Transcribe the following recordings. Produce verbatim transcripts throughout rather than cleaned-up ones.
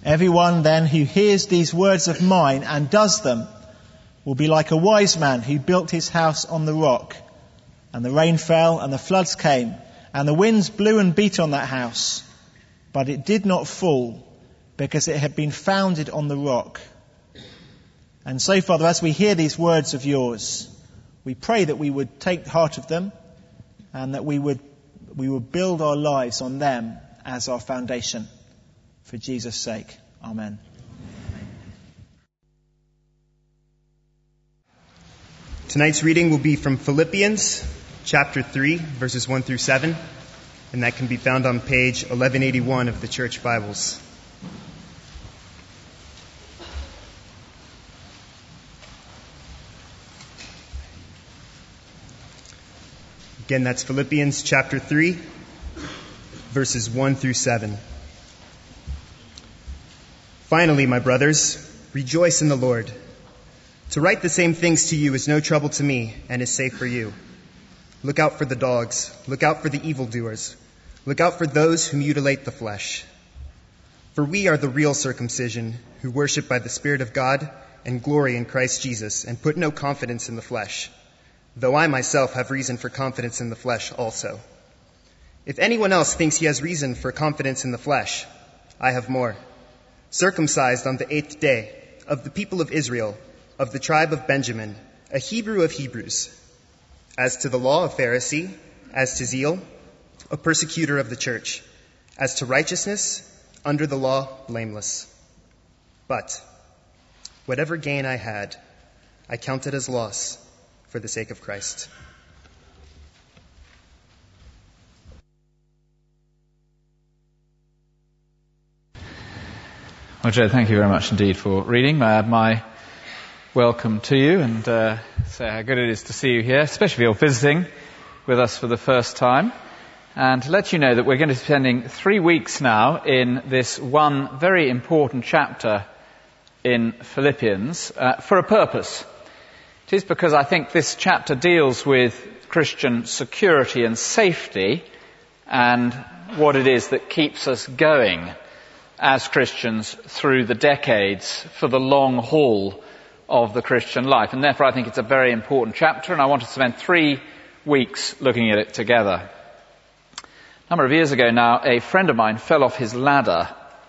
Everyone then who hears these words of mine and does them will be like a wise man who built his house on the rock. And the rain fell and the floods came and the winds blew and beat on that house. But it did not fall because it had been founded on the rock. And so, Father, as we hear these words of yours, we pray that we would take heart of them and that we would we would build our lives on them as our foundation. For Jesus' sake. Amen. Tonight's reading will be from Philippians chapter three, verses one through seven, and that can be found on page eleven eighty-one of the Church Bibles. Again, that's Philippians chapter three, verses one through seven. Finally, my brothers, rejoice in the Lord. To write the same things to you is no trouble to me and is safe for you. Look out for the dogs. Look out for the evildoers. Look out for those who mutilate the flesh. For we are the real circumcision, who worship by the Spirit of God and glory in Christ Jesus, and put no confidence in the flesh, though I myself have reason for confidence in the flesh also. If anyone else thinks he has reason for confidence in the flesh, I have more. Circumcised on the eighth day, of the people of Israel, of the tribe of Benjamin, a Hebrew of Hebrews. As to the law, a Pharisee. As to zeal, a persecutor of the church. As to righteousness, under the law, blameless. But whatever gain I had, I counted as loss for the sake of Christ. Well, Joe, thank you very much indeed for reading. May I add my welcome to you and uh, say how good it is to see you here, especially if you're visiting with us for the first time. And to let you know that we're going to be spending three weeks now in this one very important chapter in Philippians uh, for a purpose. It is because I think this chapter deals with Christian security and safety and what it is that keeps us going as Christians through the decades for the long haul of the Christian life. And therefore I think it's a very important chapter, and I want to spend three weeks looking at it together. A number of years ago now, a friend of mine fell off his ladder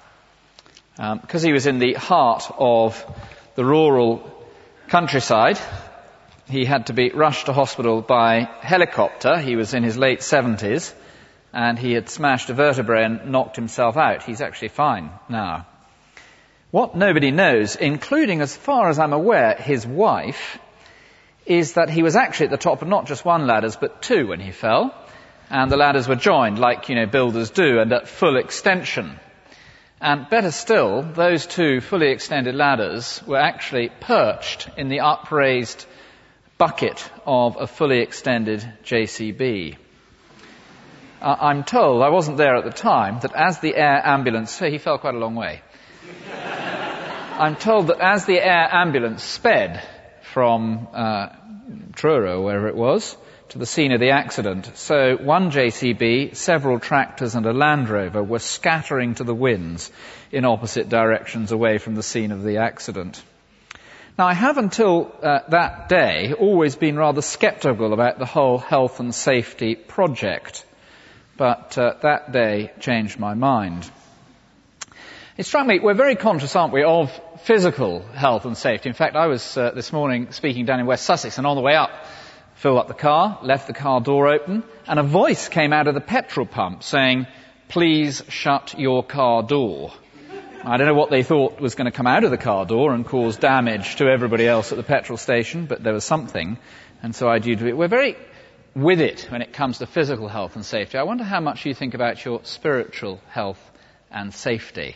um, because he was in the heart of the rural countryside. He had to be rushed to hospital by helicopter. He was in his late seventies, and he had smashed a vertebrae and knocked himself out. He's actually fine now. What nobody knows, including, as far as I'm aware, his wife, is that he was actually at the top of not just one ladders, but two when he fell. And the ladders were joined, like, you know, builders do, and at full extension. And better still, those two fully extended ladders were actually perched in the upraised bucket of a fully extended J C B. Uh, I'm told, I wasn't there at the time, that as the air ambulance, so he fell quite a long way. I'm told that as the air ambulance sped from uh, Truro, wherever it was, to the scene of the accident, so one J C B, several tractors and a Land Rover were scattering to the winds in opposite directions away from the scene of the accident. Now, I have until uh, that day always been rather sceptical about the whole health and safety project, but uh, that day changed my mind. It struck me, we're very conscious, aren't we, of physical health and safety. In fact, I was uh, this morning speaking down in West Sussex, and on the way up, filled up the car, left the car door open, and a voice came out of the petrol pump saying, "Please shut your car door." I don't know what they thought was going to come out of the car door and cause damage to everybody else at the petrol station, but there was something, and so I did it. We're very with it when it comes to physical health and safety. I wonder how much you think about your spiritual health and safety.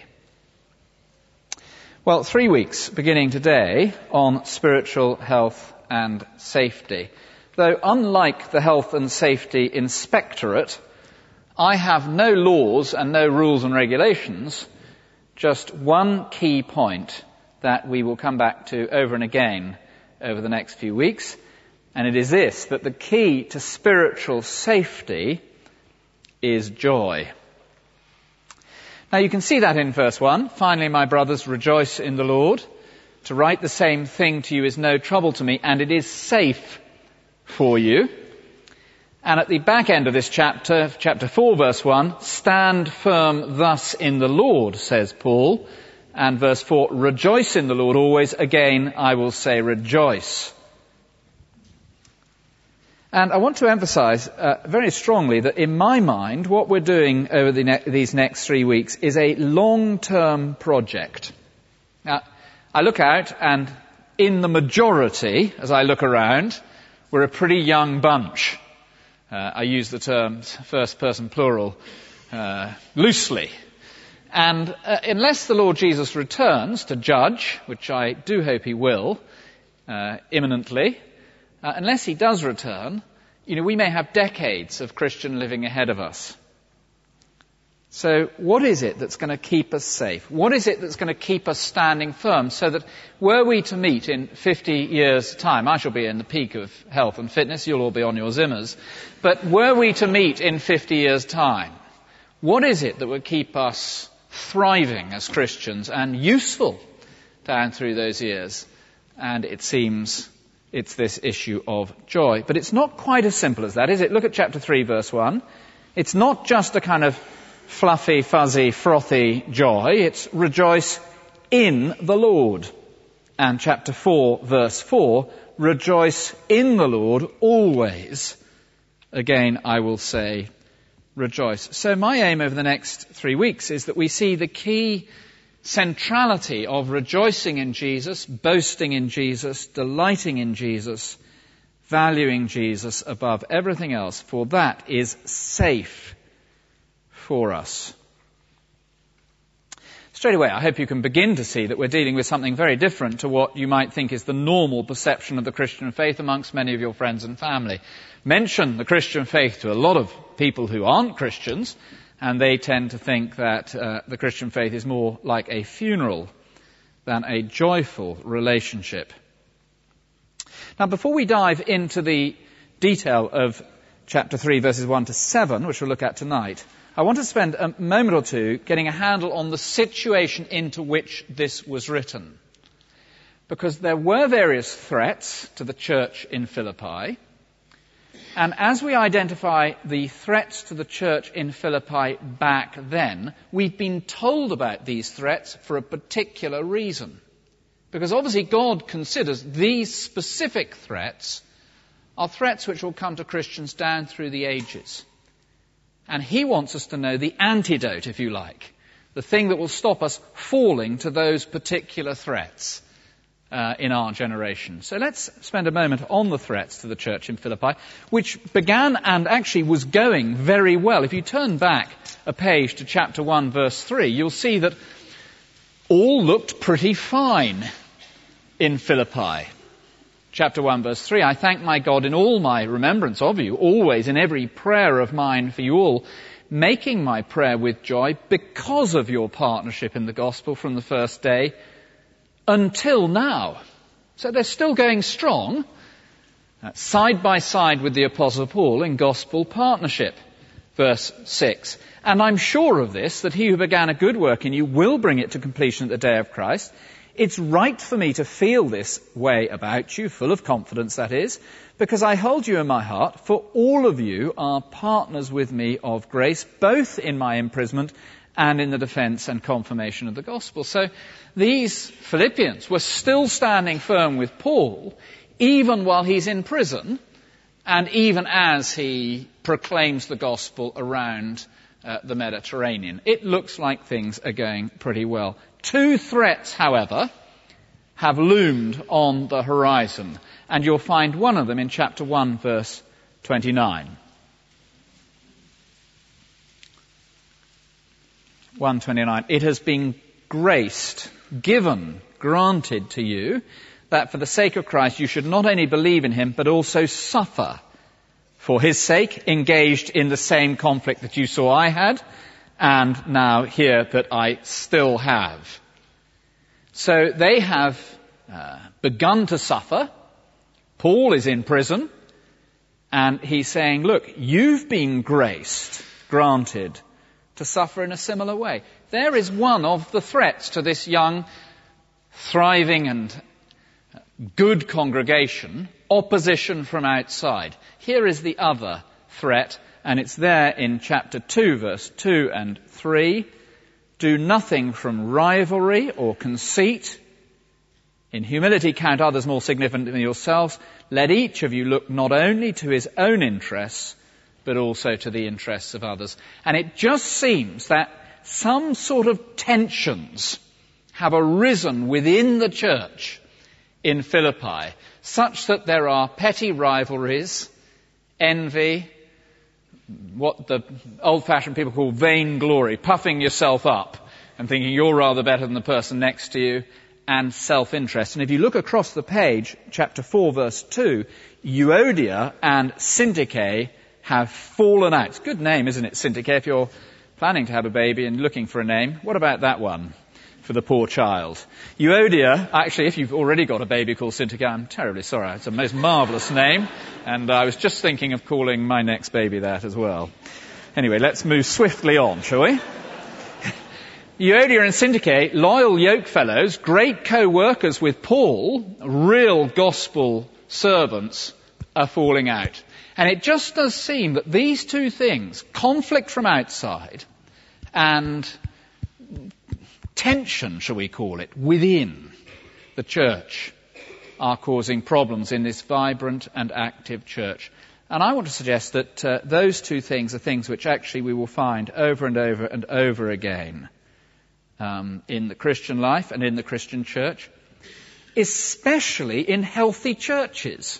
Well, three weeks beginning today on spiritual health and safety. Though unlike the Health and Safety Inspectorate, I have no laws and no rules and regulations, just one key point that we will come back to over and again over the next few weeks, and it is this, that the key to spiritual safety is joy. Now you can see that in verse one. Finally, my brothers, rejoice in the Lord. To write the same thing to you is no trouble to me, and it is safe for you. And at the back end of this chapter, chapter four, verse one, stand firm thus in the Lord, says Paul. And verse four, rejoice in the Lord always. Again, I will say rejoice. And I want to emphasize uh, very strongly that in my mind, what we're doing over the ne- these next three weeks is a long-term project. Now, I look out and in the majority, as I look around, we're a pretty young bunch. Uh, I use the term first person plural uh, loosely. And uh, unless the Lord Jesus returns to judge, which I do hope he will, uh, imminently, uh, unless he does return, you know, we may have decades of Christian living ahead of us. So what is it that's going to keep us safe? What is it that's going to keep us standing firm so that were we to meet in fifty years' time, I shall be in the peak of health and fitness, you'll all be on your Zimmers, but were we to meet in fifty years' time, what is it that would keep us thriving as Christians and useful down through those years? And it seems it's this issue of joy. But it's not quite as simple as that, is it? Look at chapter three, verse one. It's not just a kind of fluffy, fuzzy, frothy joy. It's rejoice in the Lord. And chapter four, verse four, rejoice in the Lord always. Again, I will say rejoice. So my aim over the next three weeks is that we see the key centrality of rejoicing in Jesus, boasting in Jesus, delighting in Jesus, valuing Jesus above everything else, for that is safe for us. Straight away, I hope you can begin to see that we're dealing with something very different to what you might think is the normal perception of the Christian faith amongst many of your friends and family. Mention the Christian faith to a lot of people who aren't Christians, and they tend to think that uh, the Christian faith is more like a funeral than a joyful relationship. Now, before we dive into the detail of chapter three, verses one to seven, which we'll look at tonight, I want to spend a moment or two getting a handle on the situation into which this was written. Because there were various threats to the church in Philippi, and as we identify the threats to the church in Philippi back then, we've been told about these threats for a particular reason. Because obviously God considers these specific threats are threats which will come to Christians down through the ages. And he wants us to know the antidote, if you like, the thing that will stop us falling to those particular threats uh, in our generation. So let's spend a moment on the threats to the church in Philippi, which began and actually was going very well. If you turn back a page to chapter one, verse three, you'll see that all looked pretty fine in Philippi. Chapter one, verse three, I thank my God in all my remembrance of you, always in every prayer of mine for you all, making my prayer with joy because of your partnership in the gospel from the first day until now. So they're still going strong, uh, side by side with the Apostle Paul in gospel partnership. Verse six, and I'm sure of this, that he who began a good work in you will bring it to completion at the day of Christ. It's right for me to feel this way about you, full of confidence, that is, because I hold you in my heart, for all of you are partners with me of grace, both in my imprisonment and in the defense and confirmation of the gospel. So these Philippians were still standing firm with Paul, even while he's in prison, and even as he proclaims the gospel around uh, the Mediterranean. It looks like things are going pretty well. Two threats, however, have loomed on the horizon, and you'll find one of them in chapter one, verse twenty-nine. one twenty-nine. It has been graced, given, granted to you, that for the sake of Christ you should not only believe in him, but also suffer for his sake, engaged in the same conflict that you saw I had, and now hear that I still have. So they have uh, begun to suffer. Paul is in prison, and he's saying, look, you've been graced, granted to suffer in a similar way. There is one of the threats to this young, thriving and good congregation, opposition from outside. Here is the other threat, and it's there in chapter two, verse two and three. Do nothing from rivalry or conceit. In humility count others more significant than yourselves. Let each of you look not only to his own interests, but also to the interests of others. And it just seems that some sort of tensions have arisen within the church in Philippi, such that there are petty rivalries, envy, what the old-fashioned people call vainglory, puffing yourself up and thinking you're rather better than the person next to you, and self-interest. And if you look across the page, chapter four, verse two, Euodia and Syntyche have fallen out. It's a good name, isn't it, Syntyche, if you're planning to have a baby and looking for a name. What about that one for the poor child? Euodia, actually, if you've already got a baby called Syntyche, I'm terribly sorry. It's a most marvellous name, and I was just thinking of calling my next baby that as well. Anyway, let's move swiftly on, shall we? Euodia and Syntyche, loyal yokefellows, great co-workers with Paul, real gospel servants, are falling out. And it just does seem that these two things, conflict from outside and tension, shall we call it, within the church, are causing problems in this vibrant and active church. And I want to suggest that uh, those two things are things which actually we will find over and over and over again um, in the Christian life and in the Christian church, especially in healthy churches.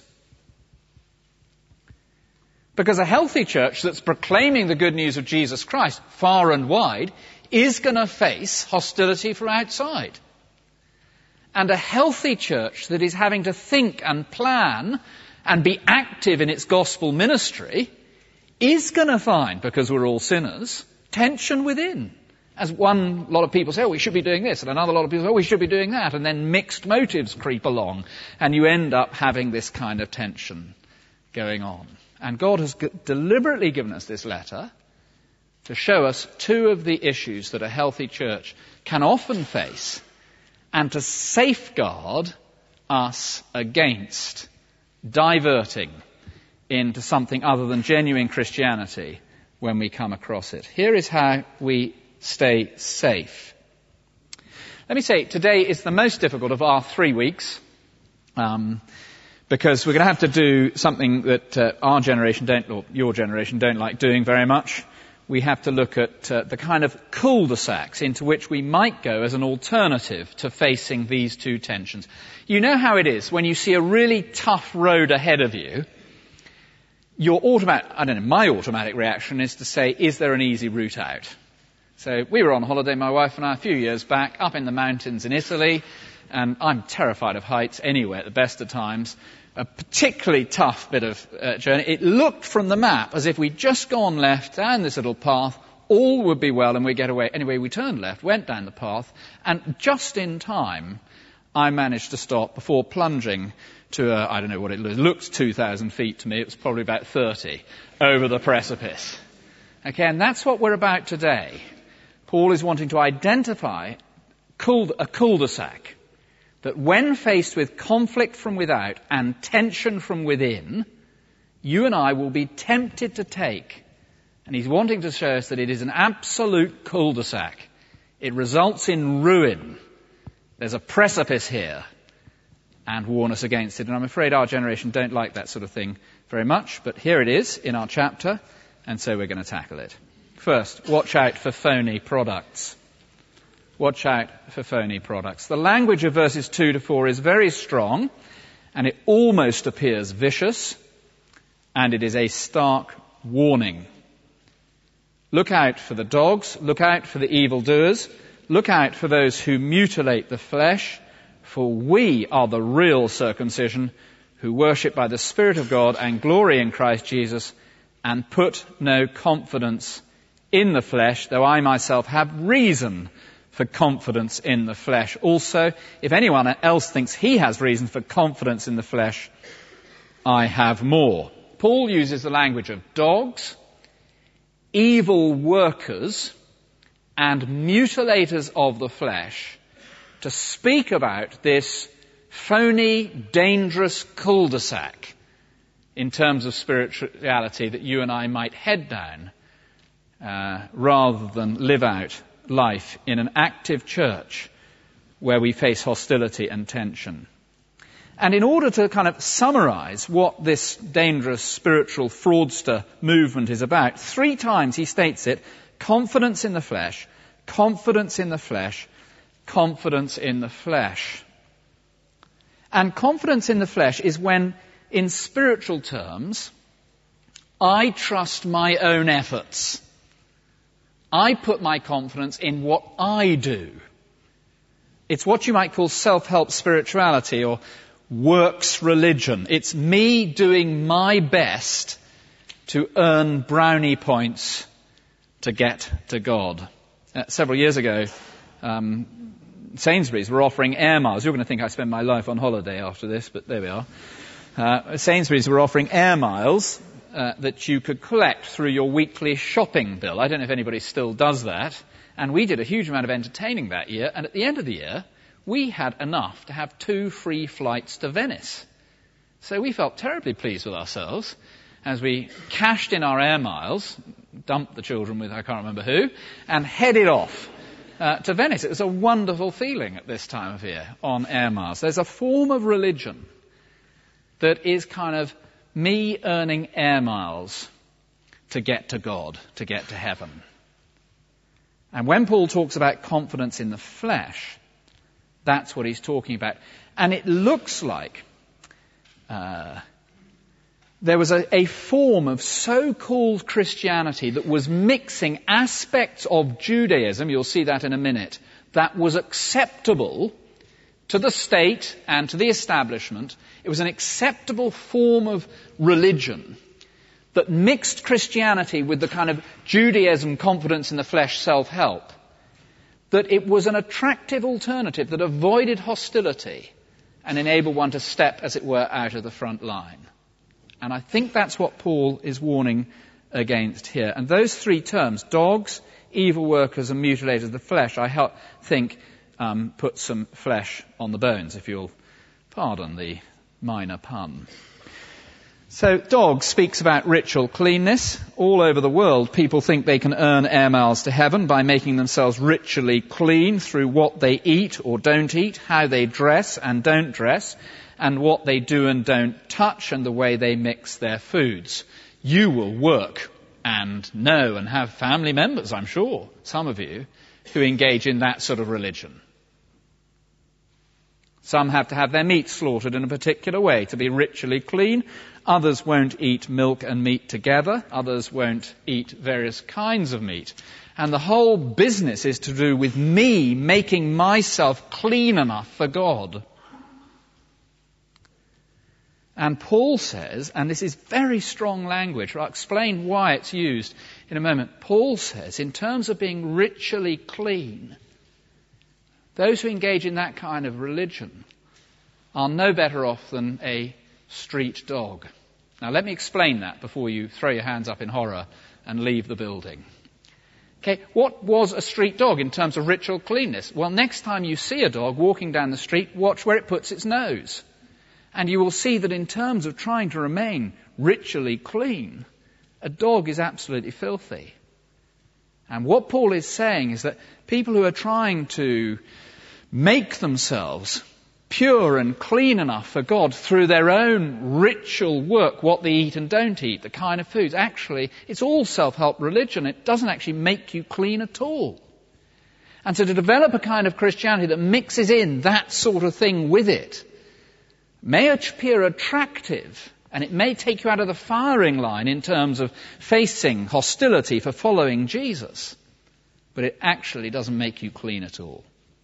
Because a healthy church that's proclaiming the good news of Jesus Christ far and wide is going to face hostility from outside. And a healthy church that is having to think and plan and be active in its gospel ministry is going to find, because we're all sinners, tension within. As one lot of people say, oh, we should be doing this, and another lot of people say, oh, we should be doing that, and then mixed motives creep along, and you end up having this kind of tension going on. And God has g- deliberately given us this letter to show us two of the issues that a healthy church can often face, and to safeguard us against diverting into something other than genuine Christianity when we come across it. Here is how we stay safe. Let me say, today is the most difficult of our three weeks, um, because we're going to have to do something that uh, our generation don't, or your generation don't like doing very much. We have to look at uh, the kind of cul-de-sacs into which we might go as an alternative to facing these two tensions. You know how it is when you see a really tough road ahead of you. Your automatic, I don't know, my automatic reaction is to say, is there an easy route out? So we were on holiday, my wife and I, a few years back, up in the mountains in Italy, and I'm terrified of heights anyway at the best of times. A particularly tough bit of uh, journey. It looked from the map as if we'd just gone left down this little path, all would be well and we'd get away. Anyway, we turned left, went down the path, and just in time, I managed to stop before plunging to, a, I don't know what it looked, two thousand feet to me. It was probably about thirty, over the precipice. Okay, and that's what we're about today. Paul is wanting to identify a cul-de-sac that when faced with conflict from without and tension from within, you and I will be tempted to take. And he's wanting to show us that it is an absolute cul-de-sac. It results in ruin. There's a precipice here, and warn us against it. And I'm afraid our generation don't like that sort of thing very much, but here it is in our chapter, and so we're going to tackle it. First, watch out for phony products. Watch out for phony products. The language of verses two to four is very strong, and it almost appears vicious, and it is a stark warning. Look out for the dogs, look out for the evildoers, look out for those who mutilate the flesh, for we are the real circumcision, who worship by the Spirit of God and glory in Christ Jesus, and put no confidence in the flesh, though I myself have reason for confidence in the flesh. Also, if anyone else thinks he has reason for confidence in the flesh, I have more. Paul uses the language of dogs, evil workers, and mutilators of the flesh to speak about this phony, dangerous cul-de-sac in terms of spirituality that you and I might head down uh, rather than live out life in an active church where we face hostility and tension. And in order to kind of summarize what this dangerous spiritual fraudster movement is about, three times he states it: confidence in the flesh, confidence in the flesh, confidence in the flesh. And confidence in the flesh is when, in spiritual terms, I trust my own efforts. I put my confidence in what I do. It's what you might call self-help spirituality or works religion. It's me doing my best to earn brownie points to get to God. Uh, several years ago, um, Sainsbury's were offering air miles. You're going to think I spend my life on holiday after this, but there we are. Uh, Sainsbury's were offering air miles uh, that you could collect through your weekly shopping bill. I don't know if anybody still does that. And we did a huge amount of entertaining that year. And at the end of the year, we had enough to have two free flights to Venice. So we felt terribly pleased with ourselves as we cashed in our air miles, dumped the children with I can't remember who, and headed off uh, to Venice. It was a wonderful feeling at this time of year on air miles. There's a form of religion that is kind of me earning air miles to get to God, to get to heaven. And when Paul talks about confidence in the flesh, that's what he's talking about. And it looks like uh, there was a, a form of so-called Christianity that was mixing aspects of Judaism, you'll see that in a minute, that was acceptable to the state and to the establishment. It was an acceptable form of religion that mixed Christianity with the kind of Judaism, confidence in the flesh, self-help, that it was an attractive alternative that avoided hostility and enabled one to step, as it were, out of the front line. And I think that's what Paul is warning against here. And those three terms, dogs, evil workers, and mutilators of the flesh, I help, think um, put some flesh on the bones, if you'll pardon the minor pun. So dogs speaks about ritual cleanness. All over the world, people think they can earn air miles to heaven by making themselves ritually clean through what they eat or don't eat, how they dress and don't dress, and what they do and don't touch, and the way they mix their foods. You will work and know and have family members, I'm sure, some of you, who engage in that sort of religion. Some have to have their meat slaughtered in a particular way to be ritually clean. Others won't eat milk and meat together. Others won't eat various kinds of meat. And the whole business is to do with me making myself clean enough for God. And Paul says, and this is very strong language, I'll explain why it's used in a moment. Paul says, in terms of being ritually clean, those who engage in that kind of religion are no better off than a street dog. Now let me explain that before you throw your hands up in horror and leave the building. Okay, what was a street dog in terms of ritual cleanness? Well, next time you see a dog walking down the street, watch where it puts its nose. And you will see that in terms of trying to remain ritually clean, a dog is absolutely filthy. And what Paul is saying is that people who are trying to make themselves pure and clean enough for God through their own ritual work, what they eat and don't eat, the kind of foods, actually, it's all self-help religion. It doesn't actually make you clean at all. And so to develop a kind of Christianity that mixes in that sort of thing with it may appear attractive, and it may take you out of the firing line in terms of facing hostility for following Jesus, but it actually doesn't make you clean at all.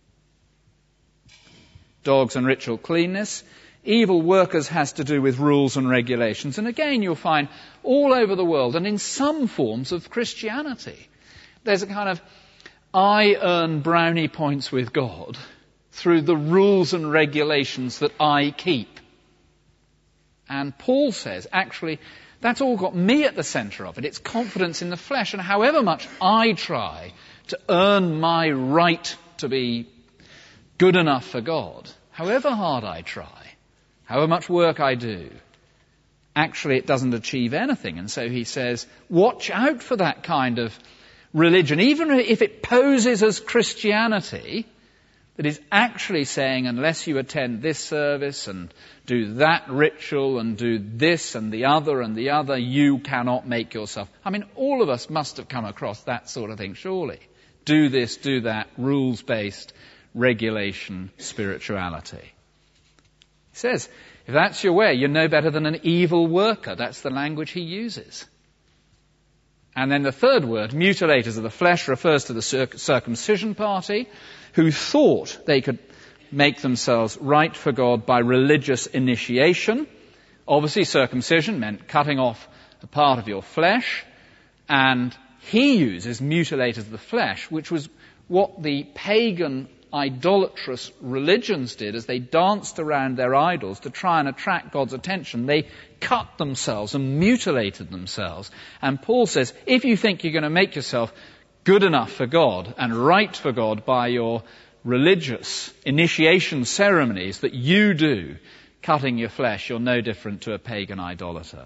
Dogs and ritual cleanness. Evil workers has to do with rules and regulations. And again, you'll find all over the world, and in some forms of Christianity, there's a kind of, I earn brownie points with God through the rules and regulations that I keep. And Paul says, actually, that's all got me at the centre of it. It's confidence in the flesh. And however much I try to earn my right to be good enough for God, however hard I try, however much work I do, actually it doesn't achieve anything. And so he says, watch out for that kind of religion, even if it poses as Christianity, that is actually saying, unless you attend this service and do that ritual and do this and the other and the other, you cannot make yourself. I mean, all of us must have come across that sort of thing, surely. Do this, do that, rules-based regulation spirituality. He says, if that's your way, you're no better than an evil worker. That's the language he uses. And then the third word, mutilators of the flesh, refers to the circ- circumcision party, who thought they could make themselves right for God by religious initiation. Obviously, circumcision meant cutting off a part of your flesh, and he uses mutilators of the flesh, which was what the pagan idolatrous religions did as they danced around their idols to try and attract God's attention. They cut themselves and mutilated themselves. And Paul says, if you think you're going to make yourself good enough for God and right for God by your religious initiation ceremonies that you do, cutting your flesh, you're no different to a pagan idolater.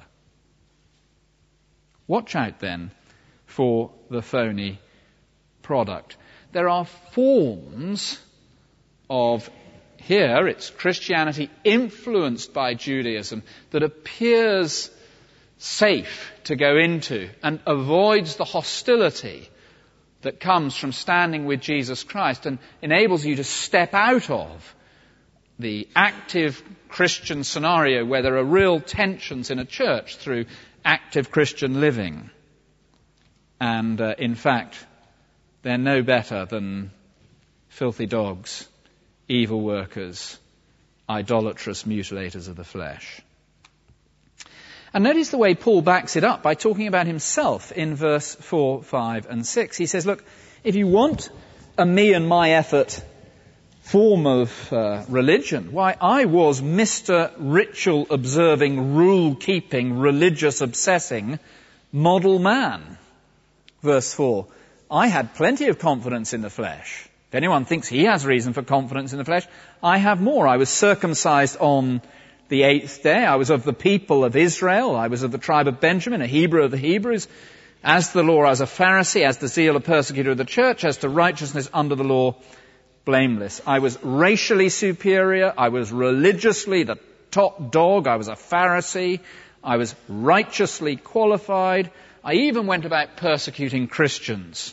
Watch out then for the phony product. There are forms of, here it's Christianity influenced by Judaism, that appears safe to go into and avoids the hostility that comes from standing with Jesus Christ and enables you to step out of the active Christian scenario where there are real tensions in a church through active Christian living. And uh, in fact, they're no better than filthy dogs, evil workers, idolatrous mutilators of the flesh. And notice the way Paul backs it up by talking about himself in verse four, five and six. He says, look, if you want a me and my effort form of uh, religion, why, I was Mister Ritual observing, rule keeping, religious obsessing model man. Verse four, I had plenty of confidence in the flesh. If anyone thinks he has reason for confidence in the flesh, I have more. I was circumcised on the eighth day. I was of the people of Israel. I was of the tribe of Benjamin, a Hebrew of the Hebrews. As to the law, I was a Pharisee. As to zeal, a persecutor of the church. As to righteousness, under the law, blameless. I was racially superior. I was religiously the top dog. I was a Pharisee. I was righteously qualified. I even went about persecuting Christians.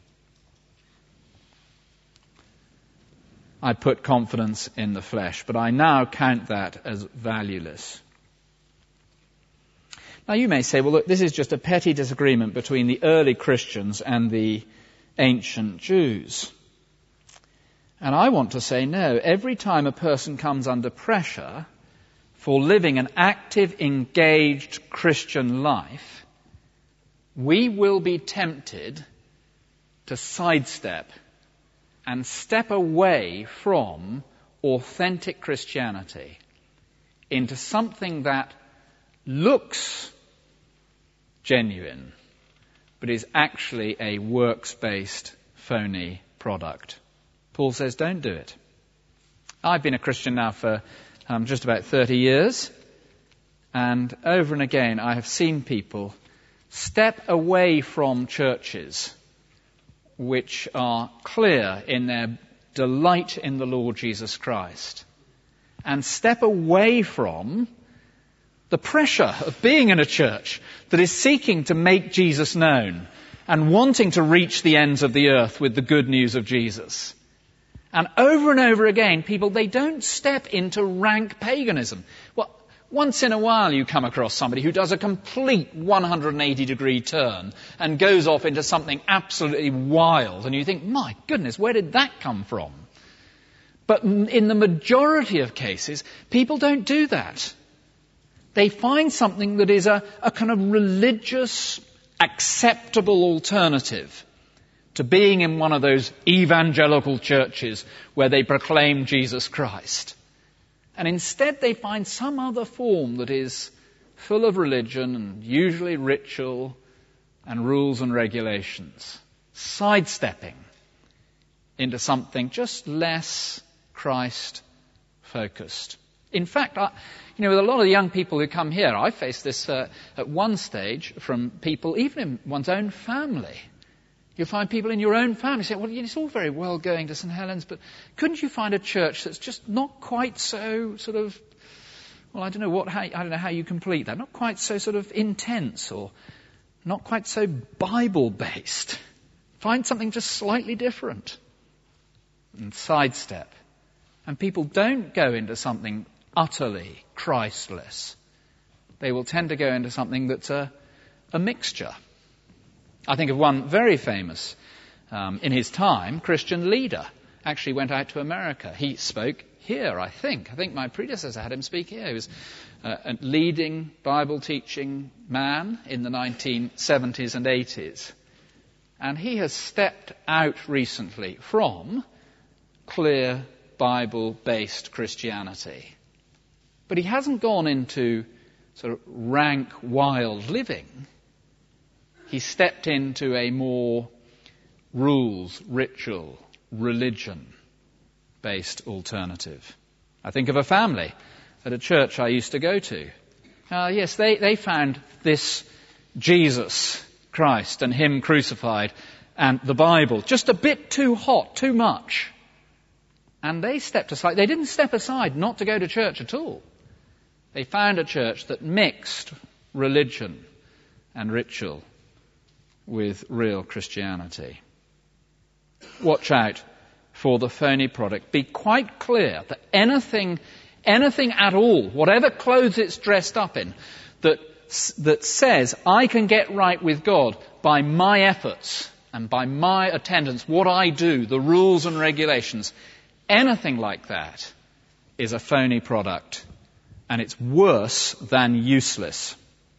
I put confidence in the flesh, but I now count that as valueless. Now you may say, well, look, this is just a petty disagreement between the early Christians and the ancient Jews. And I want to say no. Every time a person comes under pressure for living an active, engaged Christian life, we will be tempted to sidestep and step away from authentic Christianity into something that looks genuine, but is actually a works-based, phony product. Paul says, don't do it. I've been a Christian now for um, just about thirty years, and over and again I have seen people step away from churches which are clear in their delight in the Lord Jesus Christ, and step away from the pressure of being in a church that is seeking to make Jesus known and wanting to reach the ends of the earth with the good news of Jesus. And over and over again, people, they don't step into rank paganism. Well, once in a while you come across somebody who does a complete one hundred eighty degree turn and goes off into something absolutely wild, and you think, my goodness, where did that come from? But in the majority of cases, people don't do that. They find something that is a, a kind of religious, acceptable alternative to being in one of those evangelical churches where they proclaim Jesus Christ. And instead they find some other form that is full of religion and usually ritual and rules and regulations. sidestepping into something just less Christ-focused. In fact, I, you know, with a lot of the young people who come here, I face this uh, at one stage from people, even in one's own family. You'll find people in your own family say, well, it's all very well going to St Helens, but couldn't you find a church that's just not quite so sort of, well, I don't know what, how, I don't know how you complete that, not quite so sort of intense or not quite so Bible-based. Find something just slightly different and sidestep. And people don't go into something utterly Christless. They will tend to go into something that's a, a mixture. I think of one very famous, um, in his time, Christian leader. Actually went out to America. He spoke here, I think. I think my predecessor had him speak here. He was uh, a leading Bible-teaching man in the nineteen seventies and eighties. And he has stepped out recently from clear Bible-based Christianity. But he hasn't gone into sort of rank, wild living. He stepped into a more rules, ritual, religion-based alternative. I think of a family at a church I used to go to. Uh, yes, they, they found this Jesus Christ and Him crucified and the Bible just a bit too hot, too much. And they stepped aside. They didn't step aside not to go to church at all. They found a church that mixed religion and ritual with real Christianity. Watch out for the phony product. Be quite clear that anything, anything at all, whatever clothes it's dressed up in, that, that says I can get right with God by my efforts and by my attendance, what I do, the rules and regulations, anything like that is a phony product, and it's worse than useless.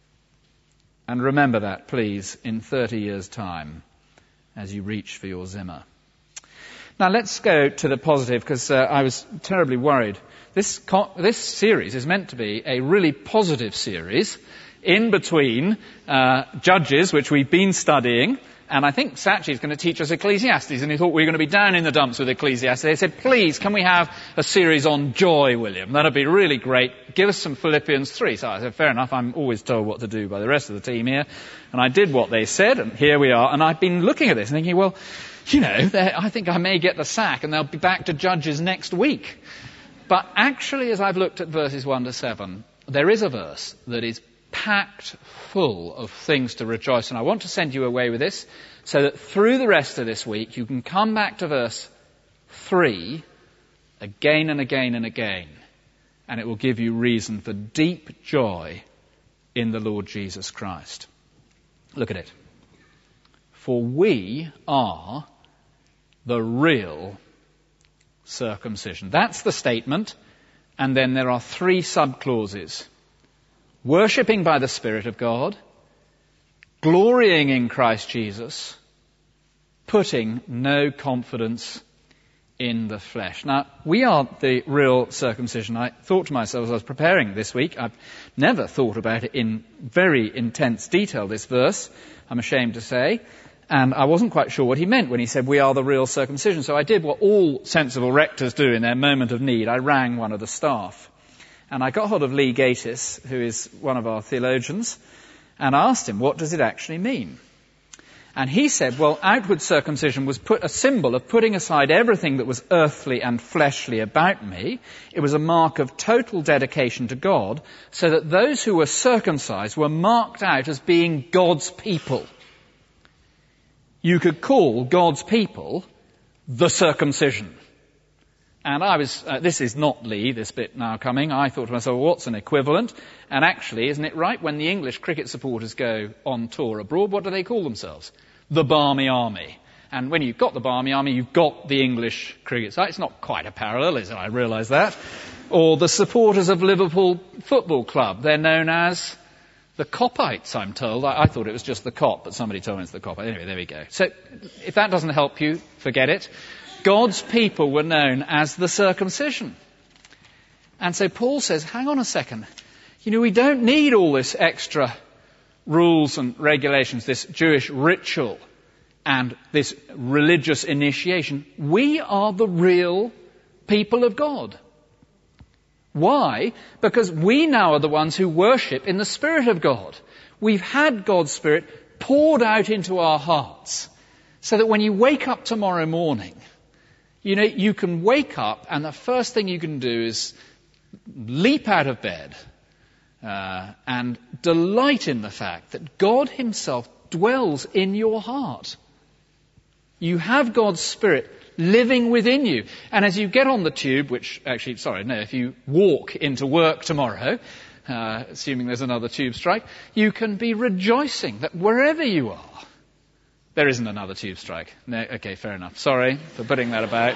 And remember that, please, in thirty years' time, as you reach for your Zimmer. Now let's go to the positive, because uh, I was terribly worried. This, co- this series is meant to be a really positive series in between uh, Judges, which we've been studying, and I think Sachi is going to teach us Ecclesiastes, and he thought we were going to be down in the dumps with Ecclesiastes. They said, please, can we have a series on joy, William? That'd be really great. Give us some Philippians three. So I said, fair enough, I'm always told what to do by the rest of the team here. And I did what they said, and here we are. And I've been looking at this and thinking, well, you know, I think I may get the sack, and they'll be back to Judges next week. But actually, as I've looked at verses one to seven, there is a verse that is packed full of things to rejoice. And I want to send you away with this so that through the rest of this week you can come back to verse three again and again and again, and it will give you reason for deep joy in the Lord Jesus Christ. Look at it. For we are the real circumcision. That's the statement, and then there are three subclauses. Worshipping by the Spirit of God, glorying in Christ Jesus, putting no confidence in the flesh. Now, we are the real circumcision. I thought to myself as I was preparing this week, I've never thought about it in very intense detail, this verse, I'm ashamed to say, and I wasn't quite sure what he meant when he said we are the real circumcision. So I did what all sensible rectors do in their moment of need. I rang one of the staff. And I got hold of Lee Gatiss, who is one of our theologians, and asked him, what does it actually mean? And he said, well, outward circumcision was put a symbol of putting aside everything that was earthly and fleshly about me. It was a mark of total dedication to God, so that those who were circumcised were marked out as being God's people. You could call God's people the circumcision. And I was, uh, this is not Lee, this bit now coming. I thought to myself, well, what's an equivalent? And actually, isn't it right, when the English cricket supporters go on tour abroad, what do they call themselves? The Barmy Army. And when you've got the Barmy Army, you've got the English cricket side. It's not quite a parallel, is it? I realise that. Or the supporters of Liverpool Football Club. They're known as the Coppites, I'm told. I, I thought it was just the Cop, but somebody told me it's the Coppites. Anyway, there we go. So if that doesn't help you, forget it. God's people were known as the circumcision. And so Paul says, hang on a second. You know, we don't need all this extra rules and regulations, this Jewish ritual and this religious initiation, we are the real people of God. Why? Because we now are the ones who worship in the Spirit of God. We've had God's Spirit poured out into our hearts so that when you wake up tomorrow morning, you know, you can wake up and the first thing you can do is leap out of bed uh, and delight in the fact that God himself dwells in your heart. You have God's Spirit living within you. And as you get on the tube, which actually, sorry, no, if you walk into work tomorrow, uh, assuming there's another tube strike, you can be rejoicing that wherever you are, there isn't another tube strike. No, okay, fair enough. Sorry for putting that about.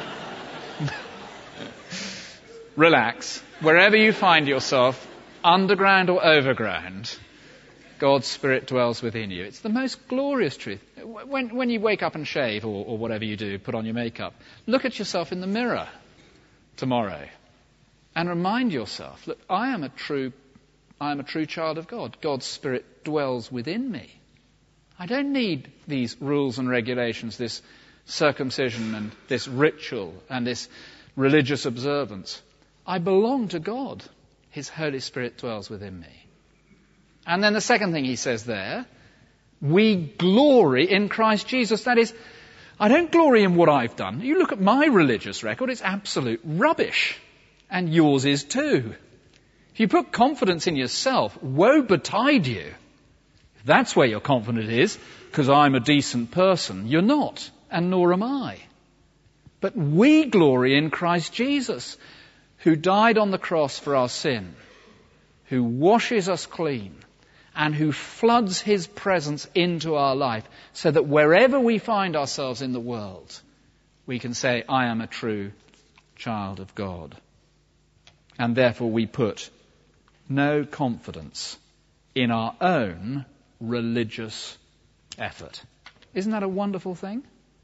Relax. Wherever you find yourself, underground or overground, God's Spirit dwells within you. It's the most glorious truth. When, when you wake up and shave or, or whatever you do, put on your makeup, look at yourself in the mirror tomorrow and remind yourself, look, I am a true, I am a true child of God. God's Spirit dwells within me. I don't need these rules and regulations, this circumcision and this ritual and this religious observance. I belong to God. His Holy Spirit dwells within me. And then the second thing he says there, we glory in Christ Jesus. That is, I don't glory in what I've done. You look at my religious record, it's absolute rubbish. And yours is too. If you put confidence in yourself, woe betide you. If that's where your confidence is, because I'm a decent person, you're not, and nor am I. But we glory in Christ Jesus, who died on the cross for our sin, who washes us clean, and who floods his presence into our life so that wherever we find ourselves in the world, we can say, I am a true child of God. And therefore we put no confidence in our own religious effort. Isn't that a wonderful thing?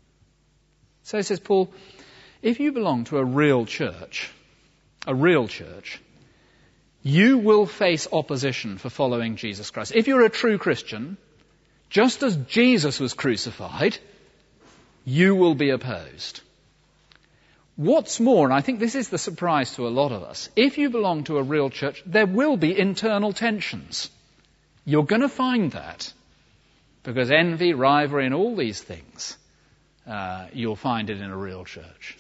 So says Paul, if you belong to a real church, a real church, you will face opposition for following Jesus Christ. If you're a true Christian, just as Jesus was crucified, you will be opposed. What's more, and I think this is the surprise to a lot of us, if you belong to a real church, there will be internal tensions. You're going to find that. Because envy, rivalry, and all these things, uh, you'll find it in a real church.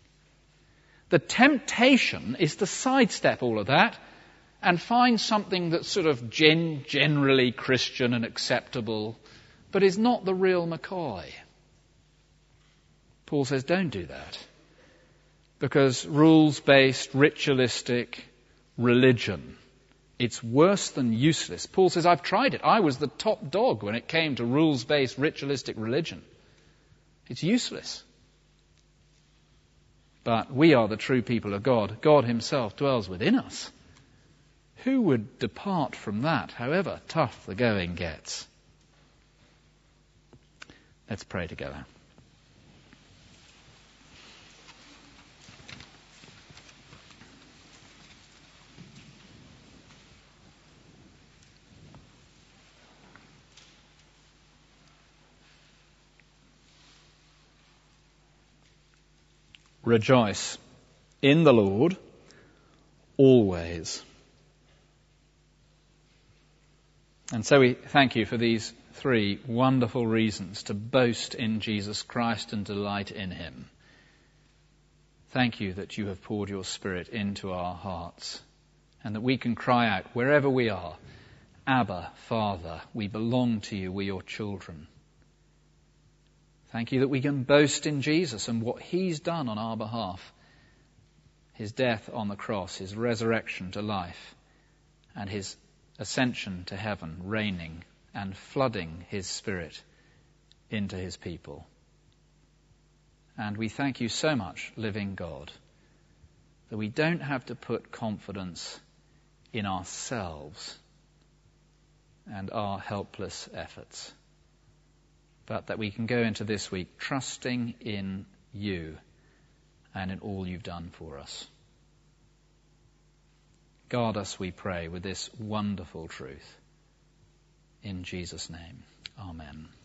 The temptation is to sidestep all of that and find something that's sort of gen- generally Christian and acceptable, but is not the real McCoy. Paul says, don't do that. Because rules-based, ritualistic religion, it's worse than useless. Paul says, I've tried it. I was the top dog when it came to rules-based, ritualistic religion. It's useless. But we are the true people of God. God himself dwells within us. Who would depart from that, however tough the going gets? Let's pray together. Rejoice in the Lord always. And so we thank you for these three wonderful reasons to boast in Jesus Christ and delight in him. Thank you that you have poured your Spirit into our hearts and that we can cry out wherever we are, Abba, Father, we belong to you, we're your children. Thank you that we can boast in Jesus and what he's done on our behalf. His death on the cross, his resurrection to life, and his ascension to heaven, reigning and flooding his Spirit into his people. And we thank you so much, living God, that we don't have to put confidence in ourselves and our helpless efforts, but that we can go into this week trusting in you and in all you've done for us. Guard us, we pray, with this wonderful truth. In Jesus' name, amen.